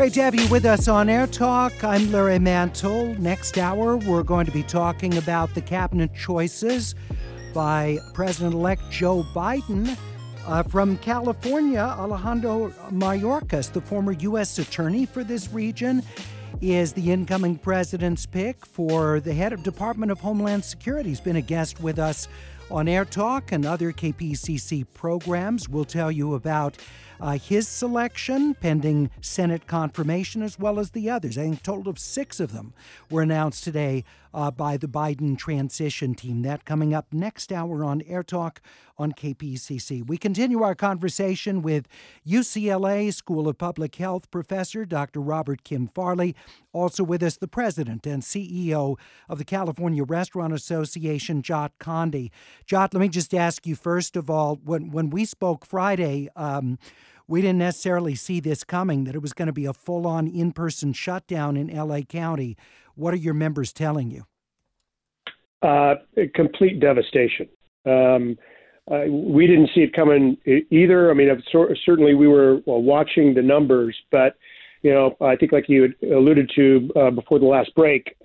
Great to have you with us on Air Talk. I'm Larry Mantle. Next hour, we're going to be talking about the cabinet choices by President-elect Joe Biden. From California, Alejandro Mayorkas, the former U.S. attorney for this region, is the incoming president's pick for the head of Department of Homeland Security. He's been a guest with us on Air Talk and other KPCC programs. We'll tell you about his selection, pending Senate confirmation, as well as the others. I think a total of 6 of them were announced today by the Biden transition team. That coming up next hour on Air Talk on KPCC. We continue our conversation with UCLA School of Public Health professor Dr. Robert Kim Farley. Also with us, the president and CEO of the California Restaurant Association, Jot Condi. Jot, let me just ask you, first of all, when we spoke Friday, we didn't necessarily see this coming, that it was going to be a full-on in-person shutdown in L.A. County. What are your members telling you? Complete devastation. We didn't see it coming either. I mean, certainly we were watching the numbers, but I think, like you had alluded to before the last break,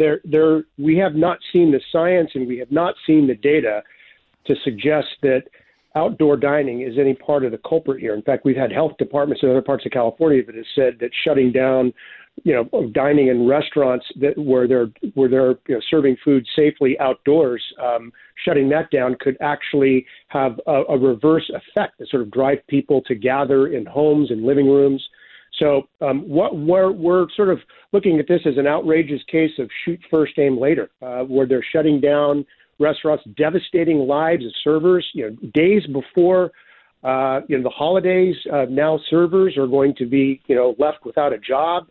we have not seen the science and we have not seen the data to suggest that outdoor dining is any part of the culprit here. In fact, we've had health departments in other parts of California that have said that shutting down, dining in restaurants where they're serving food safely outdoors, shutting that down could actually have a reverse effect that sort of drive people to gather in homes and living rooms. So we're sort of looking at this as an outrageous case of shoot first, aim later, where they're shutting down restaurants, devastating lives of servers. Days before the holidays, now servers are going to be left without a job.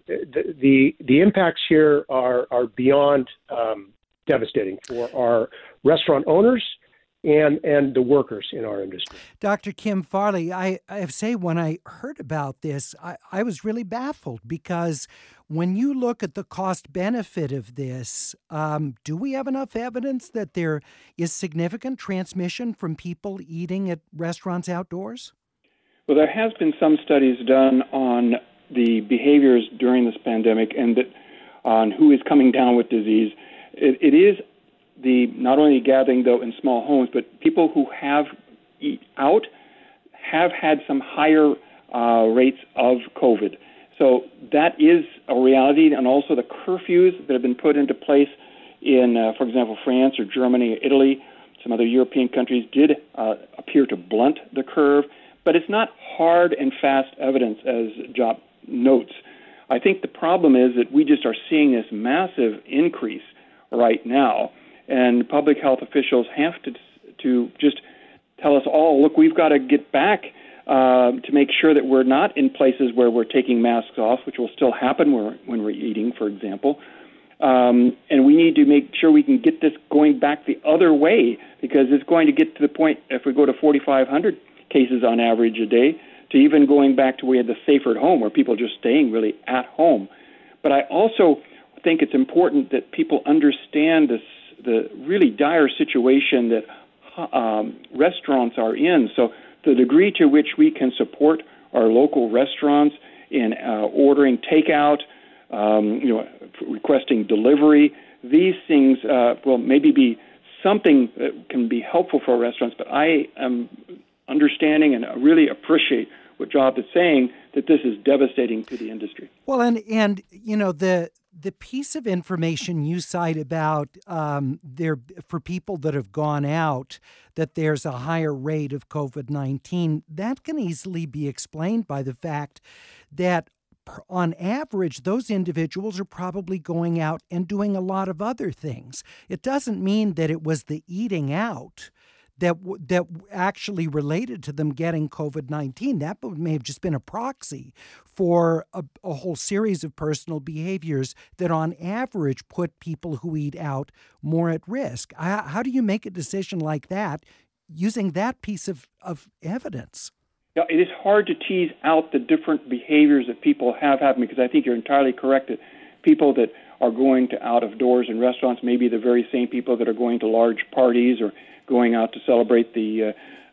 The impacts here are beyond devastating for our restaurant owners and the workers in our industry. Dr. Kim Farley, I have to say, when I heard about this, I was really baffled, because when you look at the cost-benefit of this, do we have enough evidence that there is significant transmission from people eating at restaurants outdoors? Well, there has been some studies done on the behaviors during this pandemic and on who is coming down with disease. It is not only gathering, though, in small homes, but people who have eat out have had some higher rates of COVID. So that is a reality, and also the curfews that have been put into place in, for example, France or Germany or Italy, some other European countries did appear to blunt the curve, but it's not hard and fast evidence, as Jot notes. I think the problem is that we just are seeing this massive increase right now, and public health officials have to just tell us all, look, we've got to get back to make sure that we're not in places where we're taking masks off, which will still happen when we're eating, for example. And we need to make sure we can get this going back the other way, because it's going to get to the point, if we go to 4,500 cases on average a day, to even going back to where we had the safer at home, where people are just staying really at home. But I also think it's important that people understand the really dire situation that restaurants are in. So the degree to which we can support our local restaurants in ordering takeout, requesting delivery, these things will maybe be something that can be helpful for restaurants. But I am understanding and really appreciate what Jot is saying, that this is devastating to the industry. Well, and the piece of information you cite about there for people that have gone out, that there's a higher rate of COVID-19, that can easily be explained by the fact that on average, those individuals are probably going out and doing a lot of other things. It doesn't mean that it was the eating out that actually related to them getting COVID-19. That may have just been a proxy for a whole series of personal behaviors that on average put people who eat out more at risk. How do you make a decision like that using that piece of evidence? Yeah, it is hard to tease out the different behaviors that people have happened, because I think you're entirely correct that people that are going to out of doors in restaurants may be the very same people that are going to large parties or going out to celebrate the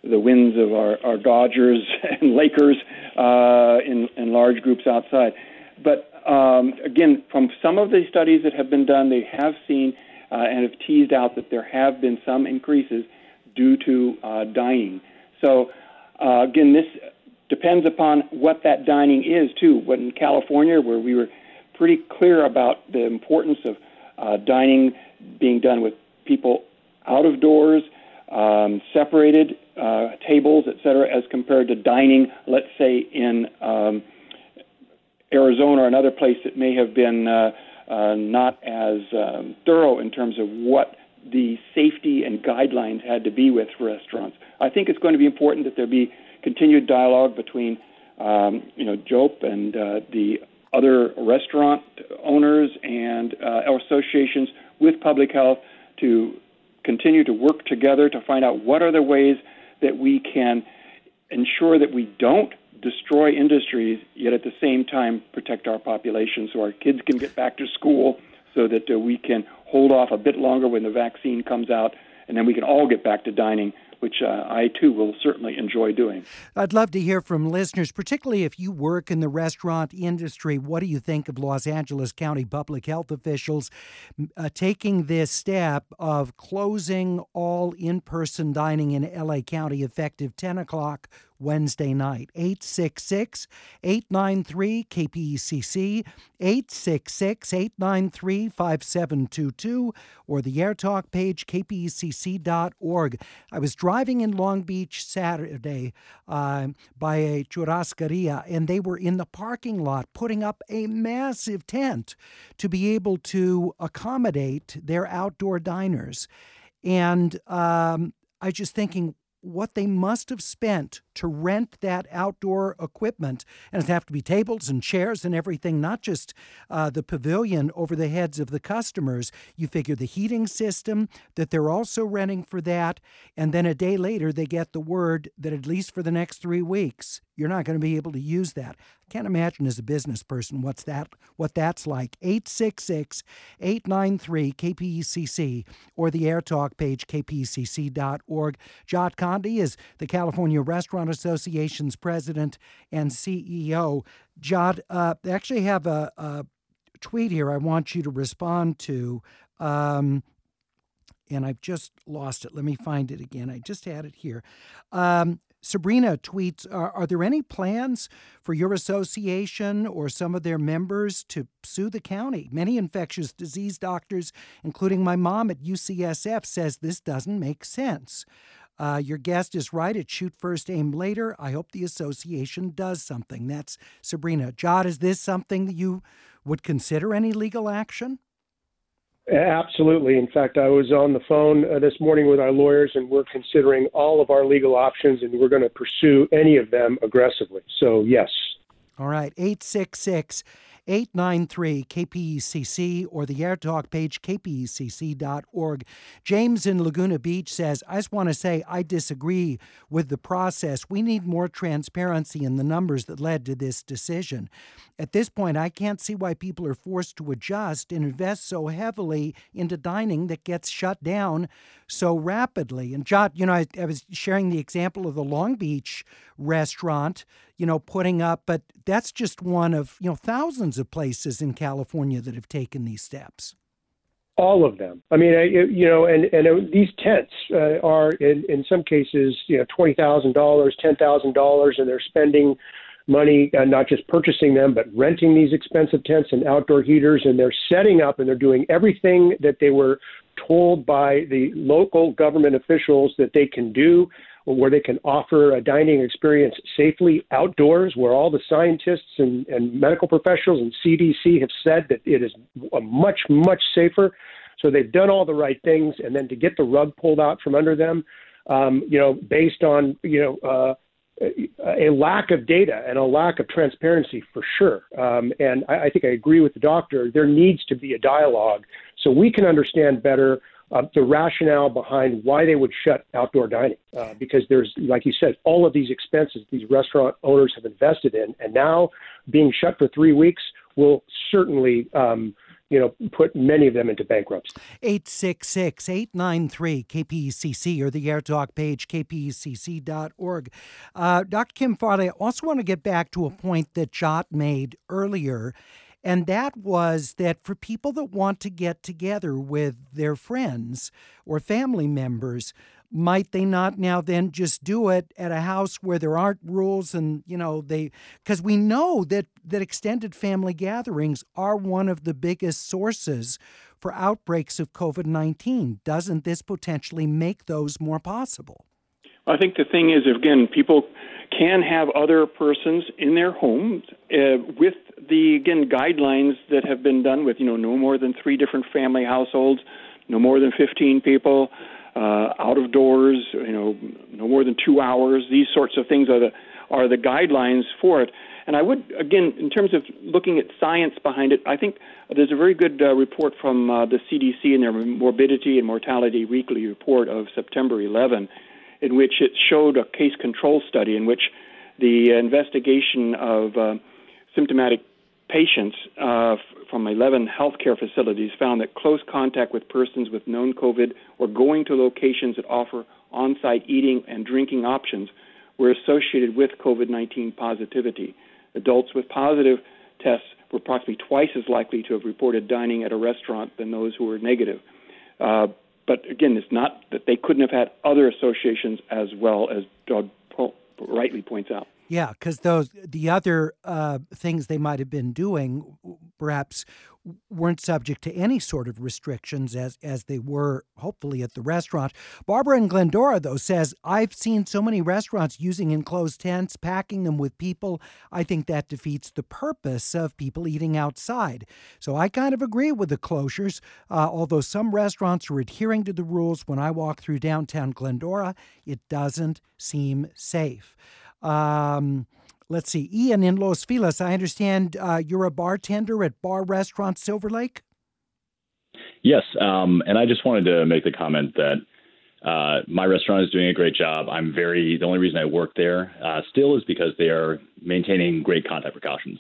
the wins of our Dodgers and Lakers in large groups outside. But again, from some of the studies that have been done, they have seen and have teased out that there have been some increases due to dining. So again, this depends upon what that dining is, too. But in California, where we were pretty clear about the importance of dining being done with people out of doors, separated tables, et cetera, as compared to dining, let's say, in Arizona or another place that may have been not as thorough in terms of what the safety and guidelines had to be with restaurants. I think it's going to be important that there be continued dialogue between, JOPE and the other restaurant owners and our associations with public health to continue to work together to find out what are the ways that we can ensure that we don't destroy industries, yet at the same time protect our population so our kids can get back to school, so that we can hold off a bit longer when the vaccine comes out, and then we can all get back to dining, which I, too, will certainly enjoy doing. I'd love to hear from listeners, particularly if you work in the restaurant industry. What do you think of Los Angeles County public health officials taking this step of closing all in-person dining in L.A. County effective 10 o'clock Wednesday night? 866-893-KPECC, 866-893-5722, or the AirTalk page, kpecc.org. I was driving in Long Beach Saturday by a churrascaria, and they were in the parking lot putting up a massive tent to be able to accommodate their outdoor diners. And I was just thinking, what they must have spent to rent that outdoor equipment. And it'd have to be tables and chairs and everything, not just the pavilion over the heads of the customers. You figure the heating system that they're also renting for that. And then a day later, they get the word that at least for the next 3 weeks, you're not going to be able to use that. I can't imagine as a business person what that's like. 866-893-KPECC or the AirTalk page, kpecc.org. Jot Condi is the California Restaurant Association's president and CEO. Jot, I actually have a tweet here I want you to respond to, and I've just lost it. Let me find it again. I just had it here. Sabrina tweets, are there any plans for your association or some of their members to sue the county? Many infectious disease doctors, including my mom at UCSF, says this doesn't make sense. Your guest is right. It's shoot first, aim later. I hope the association does something. That's Sabrina. Jod, is this something that you would consider any legal action? Absolutely. In fact, I was on the phone this morning with our lawyers, and we're considering all of our legal options, and we're going to pursue any of them aggressively. So, yes. All right. 866-893-KPECC or the AirTalk page, kpecc.org. James in Laguna Beach says, I just want to say I disagree with the process. We need more transparency in the numbers that led to this decision. At this point, I can't see why people are forced to adjust and invest so heavily into dining that gets shut down so rapidly. And Jot, I was sharing the example of the Long Beach restaurant, putting up, but that's just one of, thousands of places in California that have taken these steps. All of them. I mean, these tents are in some cases, $20,000, $10,000, and they're spending money, not just purchasing them, but renting these expensive tents and outdoor heaters, and they're setting up and they're doing everything that they were told by the local government officials that they can do, where they can offer a dining experience safely outdoors, where all the scientists and medical professionals and CDC have said that it is much, much safer. So they've done all the right things, and then to get the rug pulled out from under them, based on, a lack of data and a lack of transparency for sure. And I think I agree with the doctor. There needs to be a dialogue so we can understand better the rationale behind why they would shut outdoor dining, because there's, like you said, all of these expenses these restaurant owners have invested in, and now being shut for 3 weeks will certainly, put many of them into bankruptcy. 866-893-KPECC or the AirTalk page, kpecc.org. Dr. Kim Farley, I also want to get back to a point that Jot made earlier, and that was that for people that want to get together with their friends or family members, might they not now then just do it at a house where there aren't rules and, because we know that extended family gatherings are one of the biggest sources for outbreaks of COVID-19. Doesn't this potentially make those more possible? I think the thing is, again, people can have other persons in their homes with the, again, guidelines that have been done with, no more than 3 different family households, no more than 15 people, out of doors, no more than 2 hours. These sorts of things are the guidelines for it. And I would, again, in terms of looking at science behind it, I think there's a very good report from the CDC in their Morbidity and Mortality Weekly report of September 11, in which it showed a case control study in which the investigation of symptomatic patients from 11 healthcare facilities found that close contact with persons with known COVID or going to locations that offer on-site eating and drinking options were associated with COVID-19 positivity. Adults with positive tests were approximately twice as likely to have reported dining at a restaurant than those who were negative. But again, it's not that they couldn't have had other associations as well, as Doug rightly points out. Yeah, because the other things they might have been doing perhaps weren't subject to any sort of restrictions as they were, hopefully, at the restaurant. Barbara in Glendora, though, says, I've seen so many restaurants using enclosed tents, packing them with people. I think that defeats the purpose of people eating outside. So I kind of agree with the closures, although some restaurants are adhering to the rules. When I walk through downtown Glendora, it doesn't seem safe. Let's see. Ian in Los Feliz, I understand you're a bartender at Bar Restaurant Silver Lake? Yes, and I just wanted to make the comment that my restaurant is doing a great job. The only reason I work there still is because they are maintaining great contact precautions.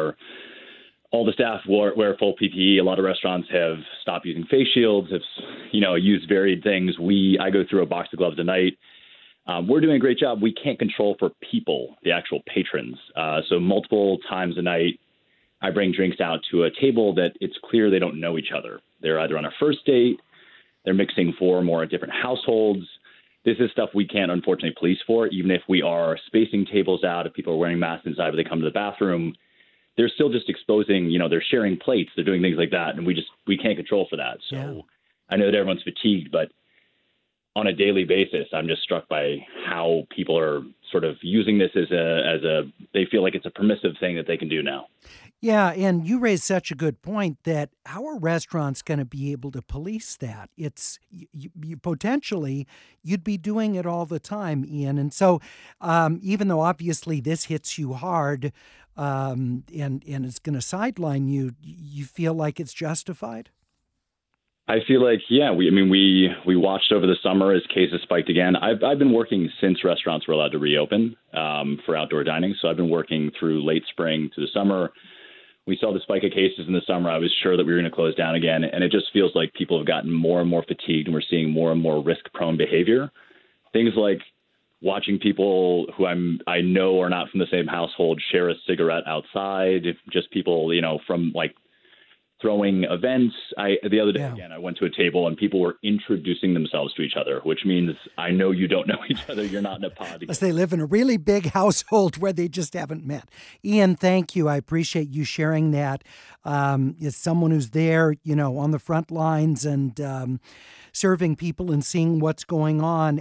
All the staff wear full PPE. A lot of restaurants have stopped using face shields, have used varied things. I go through a box of gloves a night. We're doing a great job. We can't control for people, the actual patrons. So multiple times a night, I bring drinks out to a table that it's clear they don't know each other. They're either on a first date, they're mixing 4 or more different households. This is stuff we can't, unfortunately, police for. Even if we are spacing tables out, if people are wearing masks inside when they come to the bathroom, they're still just exposing, they're sharing plates, they're doing things like that, and we can't control for that. So yeah. I know that everyone's fatigued, but on a daily basis, I'm just struck by how people are sort of using this they feel like it's a permissive thing that they can do now. Yeah, and you raised such a good point that how are restaurants going to be able to police that? It's you potentially you'd be doing it all the time, Ian. And so even though obviously this hits you hard and it's going to sideline you, you feel like it's justified? I feel like, yeah, we watched over the summer as cases spiked again. I've been working since restaurants were allowed to reopen for outdoor dining. So I've been working through late spring to the summer. We saw the spike of cases in the summer. I was sure that we were going to close down again. And it just feels like people have gotten more and more fatigued and we're seeing more and more risk-prone behavior. Things like watching people who I know are not from the same household share a cigarette outside, just people, from like throwing events. The other day, again, I went to a table and people were introducing themselves to each other, which means I know you don't know each other. You're not in a pod together. Unless they live in a really big household where they just haven't met. Ian, thank you. I appreciate you sharing that. As someone who's there, on the front lines and serving people and seeing what's going on,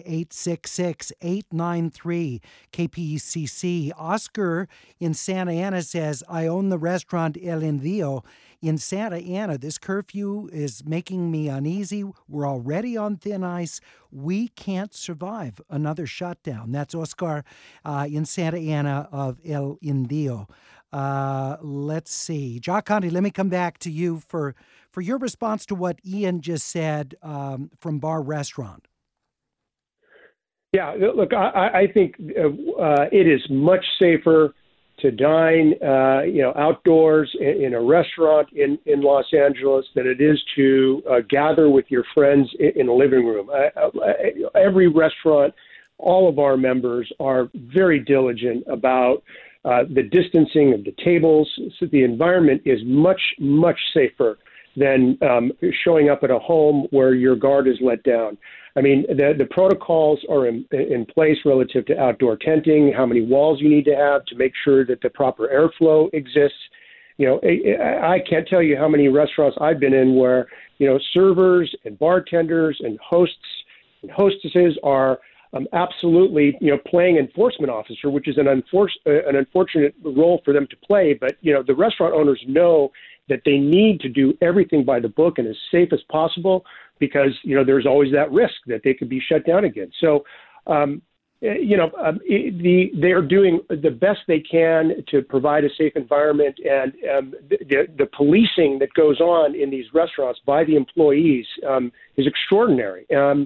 866-893-KPECC. Oscar in Santa Ana says, I own the restaurant El Envío in Santa Ana. This curfew is making me uneasy. We're already on thin ice. We can't survive another shutdown. That's Oscar in Santa Ana of El Envío. Let's see. Jock Conte, let me come back to you for your response to what Ian just said from Bar Restaurant. Yeah, look, I think it is much safer to dine, outdoors in a restaurant in Los Angeles than it is to gather with your friends in a living room. Every restaurant, all of our members are very diligent about the distancing of the tables. So the environment is much, much safer than showing up at a home where your guard is let down. I mean, the protocols are in place relative to outdoor tenting, how many walls you need to have to make sure that the proper airflow exists. I can't tell you how many restaurants I've been in where, servers and bartenders and hosts and hostesses are absolutely, playing enforcement officer, which is an unfortunate role for them to play. But, the restaurant owners know that they need to do everything by the book and as safe as possible because, there's always that risk that they could be shut down again. So, they are doing the best they can to provide a safe environment, and the policing that goes on in these restaurants by the employees is extraordinary and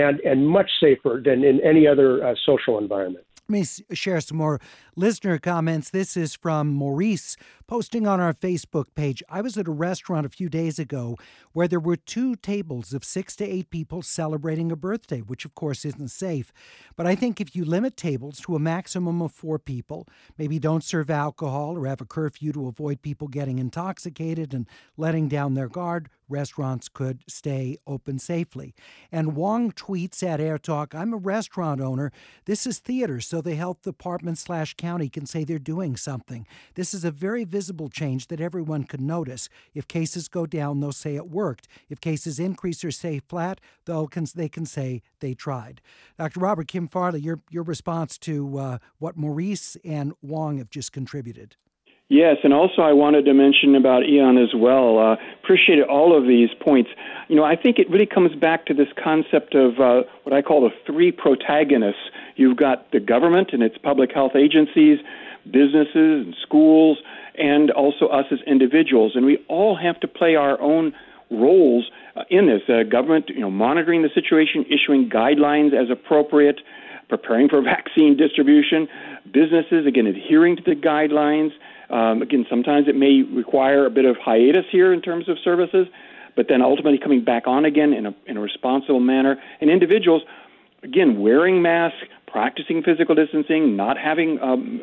much safer than in any other social environment. Let me share some more listener comments. This is from Maurice, posting on our Facebook page. I was at a restaurant a few days ago where there were 2 tables of 6 to 8 people celebrating a birthday, which of course isn't safe. But I think if you limit tables to a maximum of 4 people, maybe don't serve alcohol or have a curfew to avoid people getting intoxicated and letting down their guard, restaurants could stay open safely. And Wong tweets at Air Talk, I'm a restaurant owner. This is theater, so the health department/county can say they're doing something. This is a very visible change that everyone can notice. If cases go down, they'll say it worked. If cases increase or stay flat, they can say they tried. Dr. Robert Kim Farley, your response to what Maurice and Wong have just contributed. Yes, and also I wanted to mention about Ian as well. Appreciated all of these points. I think it really comes back to this concept of what I call the 3 protagonists. You've got the government and its public health agencies, businesses and schools, and also us as individuals. And we all have to play our own roles in this. Government, monitoring the situation, issuing guidelines as appropriate, preparing for vaccine distribution. Businesses, again, adhering to the guidelines. Again, sometimes it may require a bit of hiatus here in terms of services, but then ultimately coming back on again in a responsible manner. And individuals, again, wearing masks, practicing physical distancing, not having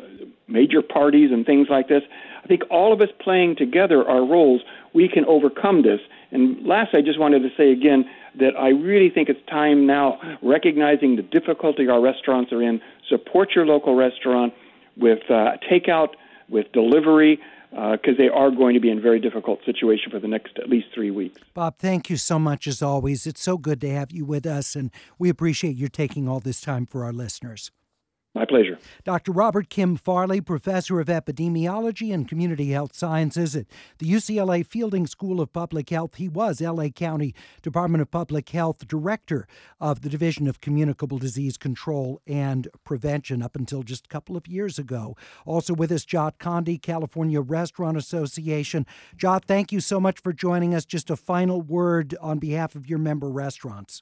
major parties and things like this. I think all of us playing together our roles, we can overcome this. And last, I just wanted to say again that I really think it's time now, recognizing the difficulty our restaurants are in, support your local restaurant with takeout, with delivery, because they are going to be in a very difficult situation for the next at least 3 weeks. Bob, thank you so much as always. It's so good to have you with us, and we appreciate you taking all this time for our listeners. My pleasure. Dr. Robert Kim Farley, professor of epidemiology and community health sciences at the UCLA Fielding School of Public Health. He was LA County Department of Public Health director of the Division of Communicable Disease Control and Prevention up until just a couple of years ago. Also with us, Jot Condi, California Restaurant Association. Jot, thank you so much for joining us. Just a final word on behalf of your member restaurants.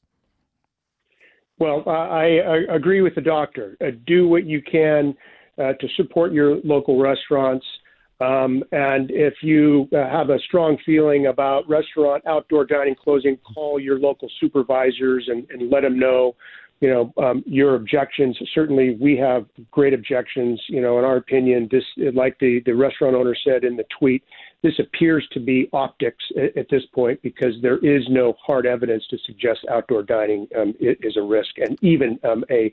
Well, I agree with the doctor. Do what you can to support your local restaurants. And if you have a strong feeling about restaurant outdoor dining closing, call your local supervisors and let them know, your objections. Certainly, we have great objections. In our opinion, this, like the restaurant owner said in the tweet, this appears to be optics at this point because there is no hard evidence to suggest outdoor dining is a risk, and even a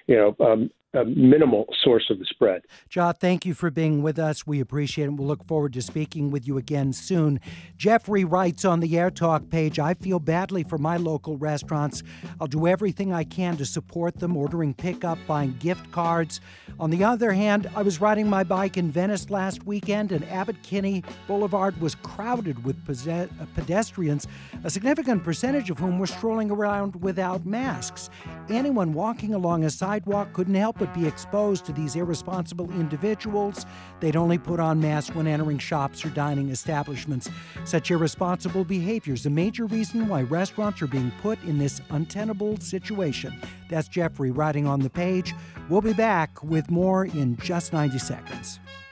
minimal source of the spread. Jot, thank you for being with us. We appreciate it. We'll look forward to speaking with you again soon. Jeffrey writes on the Air Talk page, I feel badly for my local restaurants. I'll do everything I can to support them, ordering pickup, buying gift cards. On the other hand, I was riding my bike in Venice last weekend, and Abbot Kinney Boulevard was crowded with pedestrians, a significant percentage of whom were strolling around without masks. Anyone walking along a sidewalk couldn't help but be exposed to these irresponsible individuals. They'd only put on masks when entering shops or dining establishments. Such irresponsible behavior is a major reason why restaurants are being put in this untenable situation. That's Jeffrey writing on the page. We'll be back with more in just 90 seconds.